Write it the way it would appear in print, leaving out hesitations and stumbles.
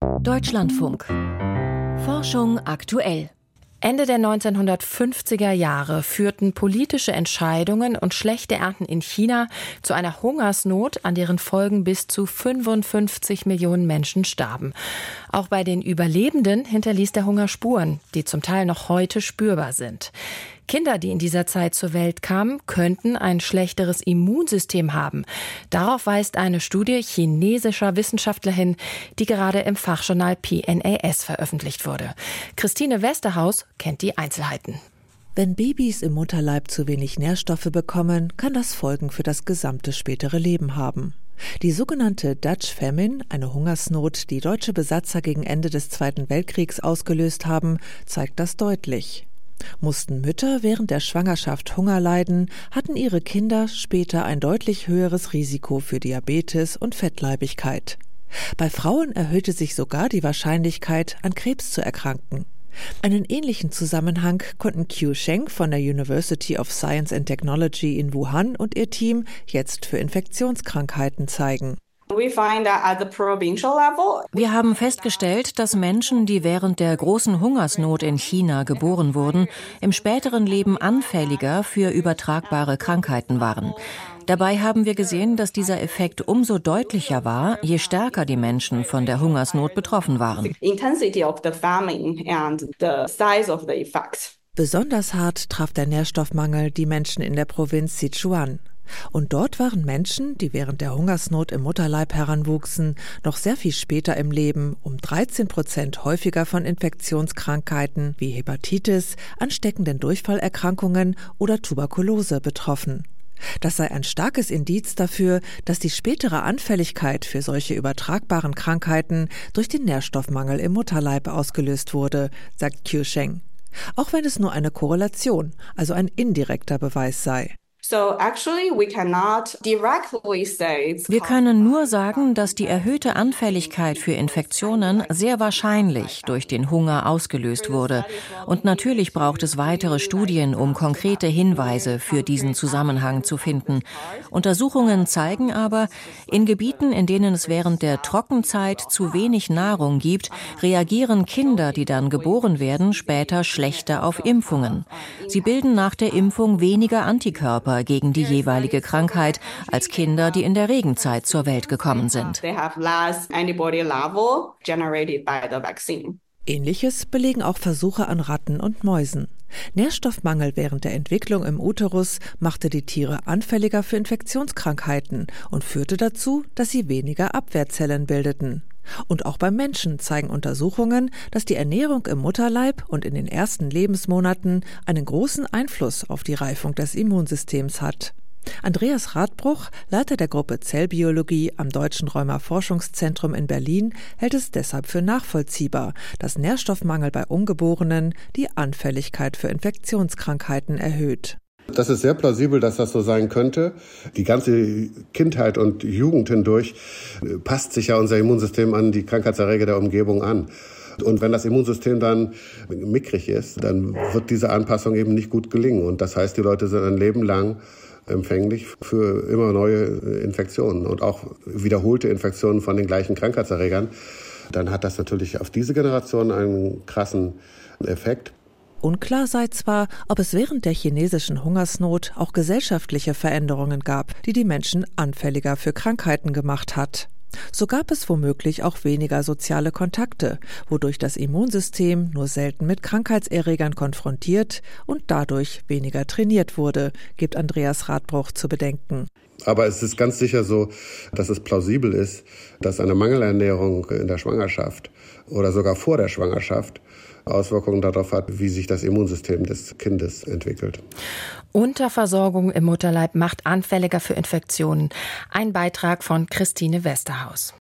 Deutschlandfunk. Forschung aktuell. Ende der 1950er Jahre führten politische Entscheidungen und schlechte Ernten in China zu einer Hungersnot, an deren Folgen bis zu 55 Millionen Menschen starben. Auch bei den Überlebenden hinterließ der Hunger Spuren, die zum Teil noch heute spürbar sind. Kinder, die in dieser Zeit zur Welt kamen, könnten ein schlechteres Immunsystem haben. Darauf weist eine Studie chinesischer Wissenschaftler hin, die gerade im Fachjournal PNAS veröffentlicht wurde. Christine Westerhaus kennt die Einzelheiten. Wenn Babys im Mutterleib zu wenig Nährstoffe bekommen, kann das Folgen für das gesamte spätere Leben haben. Die sogenannte Dutch Famine, eine Hungersnot, die deutsche Besatzer gegen Ende des Zweiten Weltkriegs ausgelöst haben, zeigt das deutlich. Mussten Mütter während der Schwangerschaft Hunger leiden, hatten ihre Kinder später ein deutlich höheres Risiko für Diabetes und Fettleibigkeit. Bei Frauen erhöhte sich sogar die Wahrscheinlichkeit, an Krebs zu erkranken. Einen ähnlichen Zusammenhang konnten Qiu Sheng von der University of Science and Technology in Wuhan und ihr Team jetzt für Infektionskrankheiten zeigen. Wir haben festgestellt, dass Menschen, die während der großen Hungersnot in China geboren wurden, im späteren Leben anfälliger für übertragbare Krankheiten waren. Dabei haben wir gesehen, dass dieser Effekt umso deutlicher war, je stärker die Menschen von der Hungersnot betroffen waren. Besonders hart traf der Nährstoffmangel die Menschen in der Provinz Sichuan. Und dort waren Menschen, die während der Hungersnot im Mutterleib heranwuchsen, noch sehr viel später im Leben um 13% häufiger von Infektionskrankheiten wie Hepatitis, ansteckenden Durchfallerkrankungen oder Tuberkulose betroffen. Das sei ein starkes Indiz dafür, dass die spätere Anfälligkeit für solche übertragbaren Krankheiten durch den Nährstoffmangel im Mutterleib ausgelöst wurde, sagt Qiu Sheng. Auch wenn es nur eine Korrelation, also ein indirekter Beweis sei. Wir können nur sagen, dass die erhöhte Anfälligkeit für Infektionen sehr wahrscheinlich durch den Hunger ausgelöst wurde. Und natürlich braucht es weitere Studien, um konkrete Hinweise für diesen Zusammenhang zu finden. Untersuchungen zeigen aber, in Gebieten, in denen es während der Trockenzeit zu wenig Nahrung gibt, reagieren Kinder, die dann geboren werden, später schlechter auf Impfungen. Sie bilden nach der Impfung weniger Antikörper gegen die jeweilige Krankheit als Kinder, die in der Regenzeit zur Welt gekommen sind. Ähnliches belegen auch Versuche an Ratten und Mäusen. Nährstoffmangel während der Entwicklung im Uterus machte die Tiere anfälliger für Infektionskrankheiten und führte dazu, dass sie weniger Abwehrzellen bildeten. Und auch beim Menschen zeigen Untersuchungen, dass die Ernährung im Mutterleib und in den ersten Lebensmonaten einen großen Einfluss auf die Reifung des Immunsystems hat. Andreas Radbruch, Leiter der Gruppe Zellbiologie am Deutschen Rheuma-Forschungszentrum in Berlin, hält es deshalb für nachvollziehbar, dass Nährstoffmangel bei Ungeborenen die Anfälligkeit für Infektionskrankheiten erhöht. Das ist sehr plausibel, dass das so sein könnte. Die ganze Kindheit und Jugend hindurch passt sich ja unser Immunsystem an die Krankheitserreger der Umgebung an. Und wenn das Immunsystem dann mickrig ist, dann wird diese Anpassung eben nicht gut gelingen. Und das heißt, die Leute sind ein Leben lang empfänglich für immer neue Infektionen und auch wiederholte Infektionen von den gleichen Krankheitserregern. Dann hat das natürlich auf diese Generation einen krassen Effekt. Unklar sei zwar, ob es während der chinesischen Hungersnot auch gesellschaftliche Veränderungen gab, die die Menschen anfälliger für Krankheiten gemacht hat. So gab es womöglich auch weniger soziale Kontakte, wodurch das Immunsystem nur selten mit Krankheitserregern konfrontiert und dadurch weniger trainiert wurde, gibt Andreas Radbruch zu bedenken. Aber es ist ganz sicher so, dass es plausibel ist, dass eine Mangelernährung in der Schwangerschaft oder sogar vor der Schwangerschaft Auswirkungen darauf hat, wie sich das Immunsystem des Kindes entwickelt. Unterversorgung im Mutterleib macht anfälliger für Infektionen. Ein Beitrag von Christine Westerhaus.